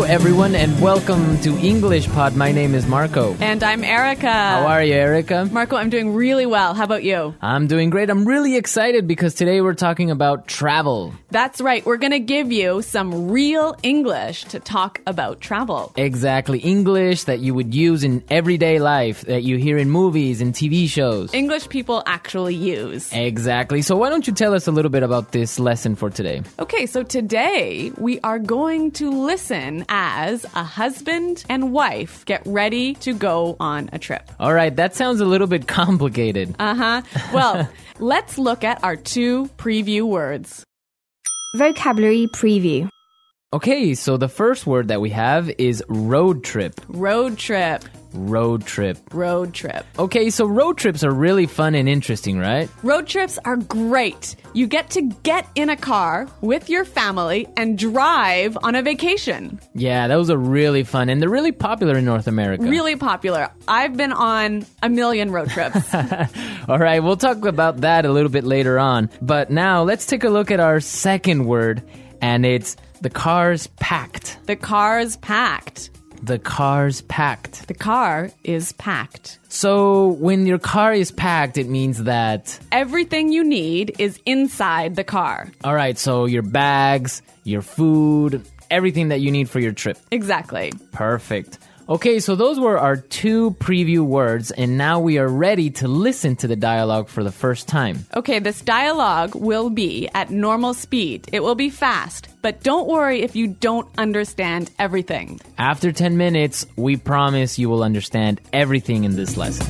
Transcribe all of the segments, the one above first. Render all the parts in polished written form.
everyone, and welcome to English Pod. My name is Marco. And I'm Erica. How are you, Erica? Marco, I'm doing really well. How about you? I'm doing great. I'm really excited because today we're talking about travel. That's right. We're going to give you some real English to talk about travel. Exactly. English that you would use in everyday life, that you hear in movies and TV shows. English people actually use. Exactly. So why don't you tell us a little bit about this lesson for today? Okay, so today we are going to listen as a husband and wife get ready to go on a trip. All right, that sounds a little bit complicated. Well, let's look at our two preview words. Vocabulary preview. Okay, so the first word that we have is road trip. Road trip. Road trip. Road trip. Okay, so road trips are really fun and interesting, right? Road trips are great. You get to get in a car with your family and drive on a vacation. Yeah, those are really fun, and they're really popular in North America. Really popular. I've been on a million road trips. All right, we'll talk about that a little bit later on. But now, let's take a look at our second word, and it's the car's packed. The car's packed. The car's packed. The car is packed. So when your car is packed, it means that everything you need is inside the car. All right, so your bags, your food, everything that you need for your trip. Exactly. Perfect. Okay, so those were our two preview words, and now we are ready to listen to the dialogue for the first time. Okay, this dialogue will be at normal speed. It will be fast, but don't worry if you don't understand everything. After 10 minutes, we promise you will understand everything in this lesson.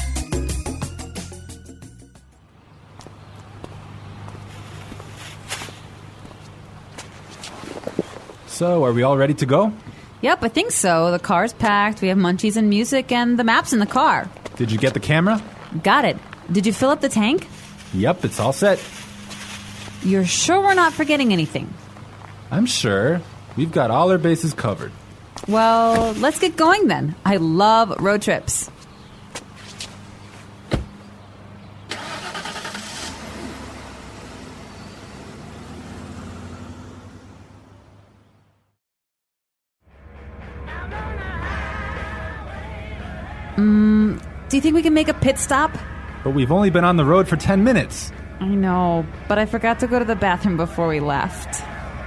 So, are we all ready to go? Yep, I think so. The car's packed, we have munchies and music, and the map's in the car. Did you get the camera? Got it. Did you fill up the tank? Yep, it's all set. You're sure we're not forgetting anything? I'm sure. We've got all our bases covered. Well, let's get going then. I love road trips. Do you think we can make a pit stop? But we've only been on the road for 10 minutes. I know, but I forgot to go to the bathroom before we left.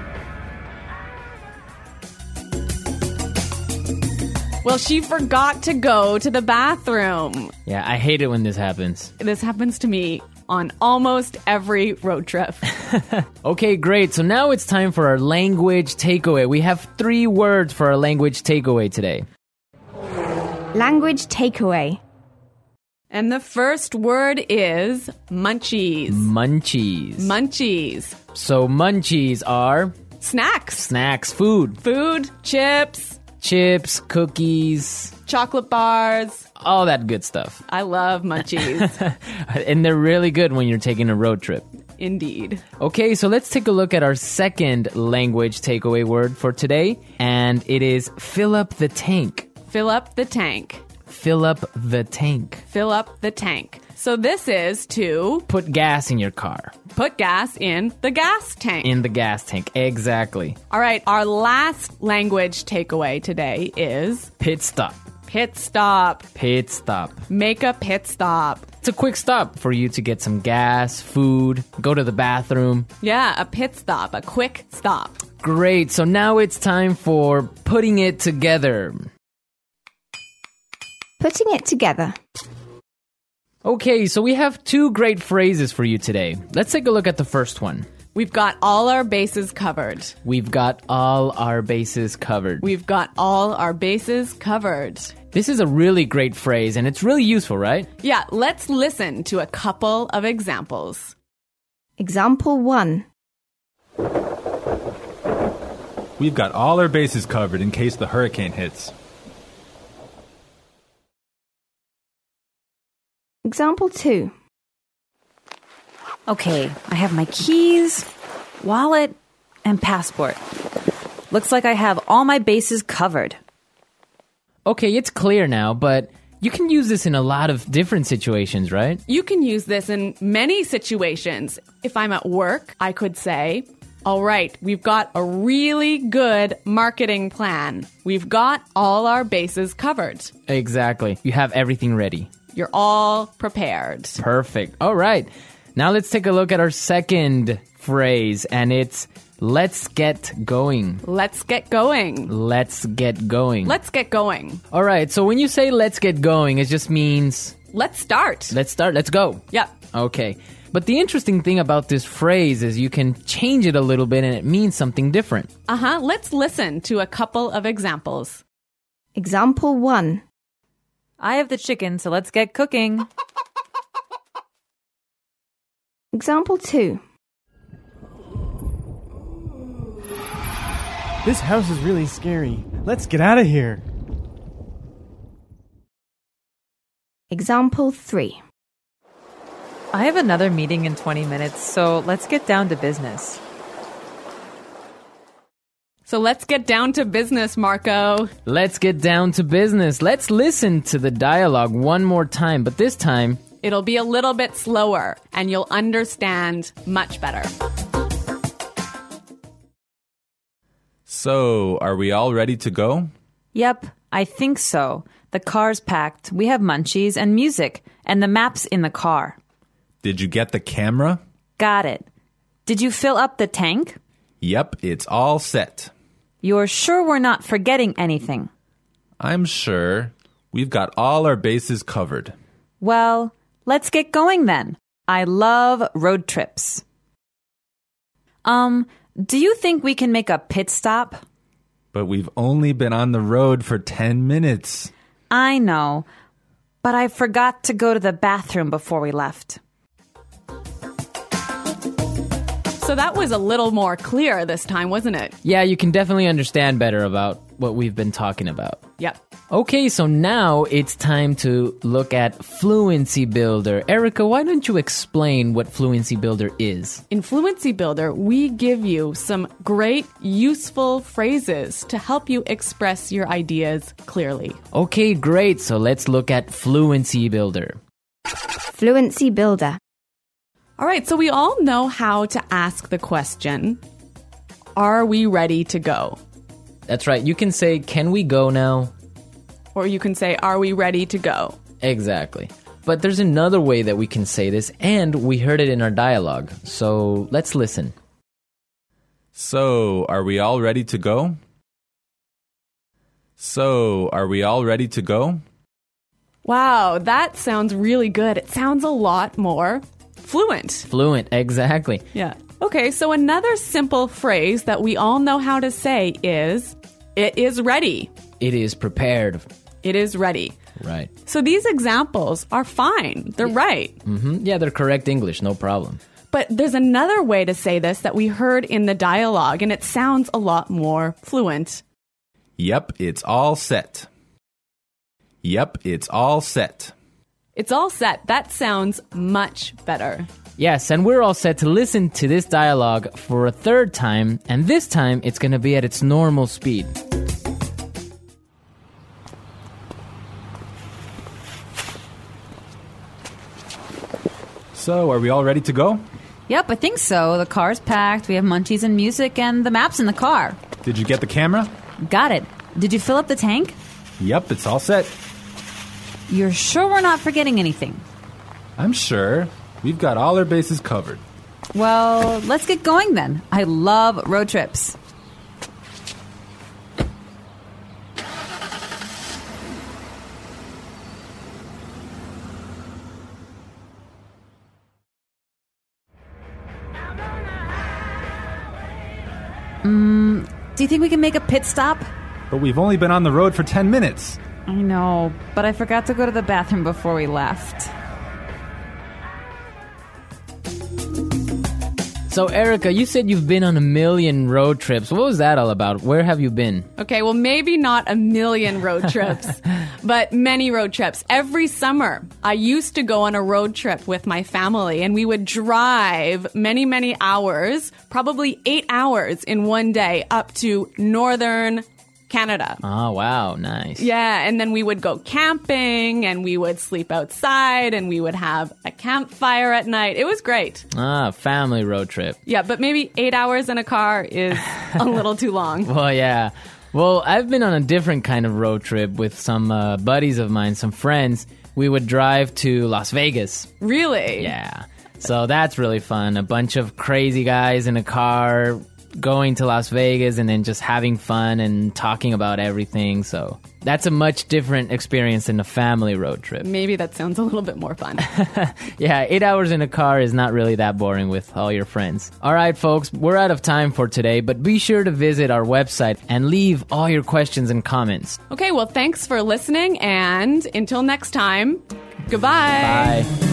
Well, she forgot to go to the bathroom. Yeah, I hate it when this happens. This happens to me on almost every road trip. Okay, great. So now it's time for our language takeaway. We have 3 words for our language takeaway today. Language takeaway. And the first word is munchies. Munchies. Munchies. So munchies are Snacks. snacks, food. Food, chips, Chips, cookies, chocolate bars. all that good stuff. I love munchies. And they're really good when you're taking a road trip. Indeed. Okay, so let's take a look at our second language takeaway word for today. And it is fill up the tank. Fill up the tank. Fill up the tank. Fill up the tank. So this is to Put gas in your car. put gas in the gas tank. In the gas tank. Exactly. All right, our last language takeaway today is Pit stop. pit stop. Pit stop. Make a pit stop. It's a quick stop for you to get some gas, food, go to the bathroom. Yeah, a pit stop, a quick stop. Great. So now it's time for putting it together. Putting it together. Okay, so we have 2 great phrases for you today. Let's take a look at the first one. We've got all our bases covered. We've got all our bases covered. We've got all our bases covered. This is a really great phrase, and it's really useful, right? Yeah, let's listen to a couple of examples. Example 1. We've got all our bases covered in case the hurricane hits. Example 2. Okay, I have my keys, wallet, and passport. Looks like I have all my bases covered. Okay, it's clear now, but you can use this in a lot of different situations, right? You can use this in many situations. If I'm at work, I could say, All right, we've got a really good marketing plan. We've got all our bases covered. Exactly. You have everything ready. You're all prepared. Perfect. All right. Now let's take a look at our second phrase, and it's let's get going. Let's get going. Let's get going. Let's get going. All right. So when you say let's get going, it just means Let's start. let's start. Let's go. Yep. Okay. But the interesting thing about this phrase is you can change it a little bit and it means something different. Let's listen to a couple of examples. Example 1. I have the chicken, so let's get cooking. Example 2. This house is really scary. Let's get out of here. Example 3. I have another meeting in 20 minutes, so let's get down to business. So let's get down to business, Marco. Let's get down to business. Let's listen to the dialogue one more time, but this time It'll be a little bit slower and you'll understand much better. So, are we all ready to go? Yep, I think so. The car's packed. We have munchies and music, and the map's in the car. Did you get the camera? Got it. Did you fill up the tank? Yep, it's all set. You're sure we're not forgetting anything? I'm sure. We've got all our bases covered. Well, let's get going then. I love road trips. Do you think we can make a pit stop? But we've only been on the road for 10 minutes. I know, but I forgot to go to the bathroom before we left. So that was a little more clear this time, wasn't it? yeah, you can definitely understand better about what we've been talking about. Yep. Okay, so now it's time to look at Fluency Builder. Erica, why don't you explain what Fluency Builder is? In Fluency Builder, we give you some great, useful phrases to help you express your ideas clearly. Okay, great. So let's look at Fluency Builder. Fluency Builder. All right, so we all know how to ask the question, are we ready to go? That's right. You can say, can we go now? Or you can say, are we ready to go? Exactly. But there's another way that we can say this, and we heard it in our dialogue. So let's listen. So, are we all ready to go? So, are we all ready to go? Wow, that sounds really good. It sounds a lot more fluent. Fluent, exactly. Yeah. Okay, so another simple phrase that we all know how to say is, it is ready. It is prepared. It is ready. Right. So these examples are fine. They're right. Yeah, they're correct English, no problem. But there's another way to say this that we heard in the dialogue, and it sounds a lot more fluent. Yep, it's all set. Yep, it's all set. It's all set. That sounds much better. Yes, and we're all set to listen to this dialogue for a third time, and this time it's going to be at its normal speed. So, are we all ready to go? Yep, I think so. The car's packed. We have munchies and music, and the map's in the car. Did you get the camera? Got it. Did you fill up the tank? Yep, it's all set. You're sure we're not forgetting anything? I'm sure. We've got all our bases covered. Well, let's get going then. I love road trips. Do you think we can make a pit stop? But we've only been on the road for 10 minutes. I know, but I forgot to go to the bathroom before we left. So, Erica, you said you've been on a million road trips. What was that all about? Where have you been? Okay, well, maybe not a million road trips, but many road trips. Every summer, I used to go on a road trip with my family, and we would drive many, many hours, probably 8 hours in one day, up to northern Canada. Oh, wow. Nice. Yeah, and then we would go camping and we would sleep outside and we would have a campfire at night. It was great. Family road trip. Yeah, but maybe 8 hours in a car is a little too long. Well, yeah. Well, I've been on a different kind of road trip with some buddies of mine, some friends. We would drive to Las Vegas. Really? Yeah. So that's really fun. A bunch of crazy guys in a car going to Las Vegas and then just having fun and talking about everything. So that's a much different experience than a family road trip. Maybe that sounds a little bit more fun. Yeah, 8 hours in a car is not really that boring with all your friends. All right, folks, we're out of time for today, but be sure to visit our website and leave all your questions and comments. Okay, well, thanks for listening, and until next time, goodbye. Bye.